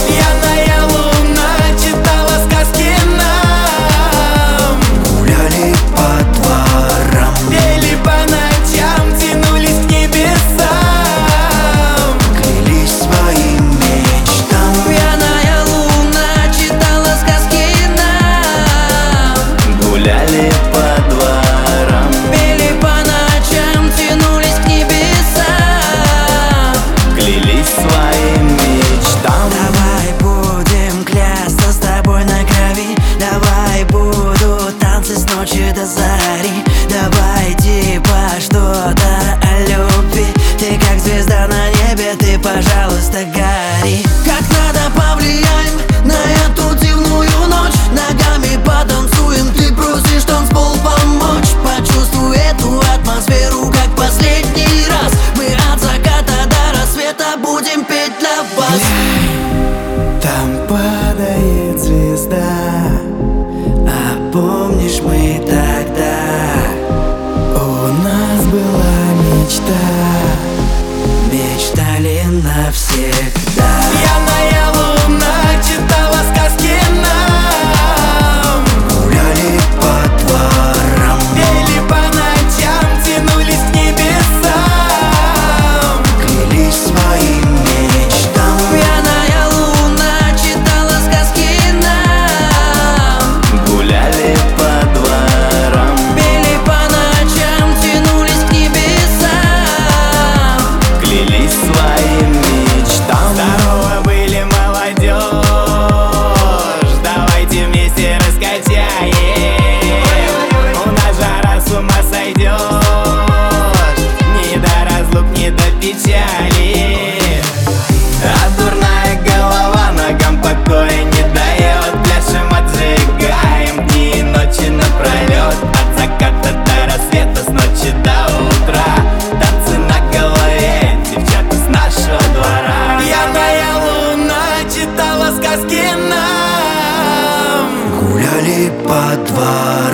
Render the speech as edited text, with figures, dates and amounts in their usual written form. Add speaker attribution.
Speaker 1: Пьяная луна читала сказки нам.
Speaker 2: Гуляли по дворам,
Speaker 1: Пели по ночам, тянулись к небесам.
Speaker 2: клялись своим мечтам.
Speaker 3: Пьяная луна читала сказки нам.
Speaker 2: Гуляли по дворам,
Speaker 3: Пели по ночам, тянулись к небесам.
Speaker 2: клялись своим мечтам.
Speaker 3: Давай будем клясться с тобой на крови. Давай будут танцы с ночи до зари. Давай типа что-то о любви. Ты как звезда на небе, ты, пожалуйста, гори. Как надо повлияем на эту дивную ночь. Ногами потанцуем, ты просишь танцпол помочь. Почувствуй эту атмосферу, как последний раз. Мы от заката до рассвета будем петь для вас.
Speaker 2: Там падает звезда, а помнишь, мы тогда, у нас была мечта, мечтали навсегда.
Speaker 1: Пьяная луна читала сказки нам.
Speaker 2: Гуляли по дворам,
Speaker 1: Пели по ночам, тянулись к небесам.
Speaker 2: клялись своим мечтам.
Speaker 3: Пьяная луна читала сказки нам.
Speaker 2: Гуляли по дворам,
Speaker 3: Пели по ночам, тянулись к небесам.
Speaker 2: клялись своим мечтам.
Speaker 1: Здорово были, молодежь, давайте вместе раскачаем. У нас жара, с ума сойдешь, ни до разлук, ни до печали. А дурная голова ногам покоя не дает. Пляшем, отжигаем дни и ночи напролет. От заката до рассвета, с ночи до утра. Танцы на голове, девчата с нашего двора. Пьяная луна читала сказки нам.
Speaker 2: Гуляли по дворам.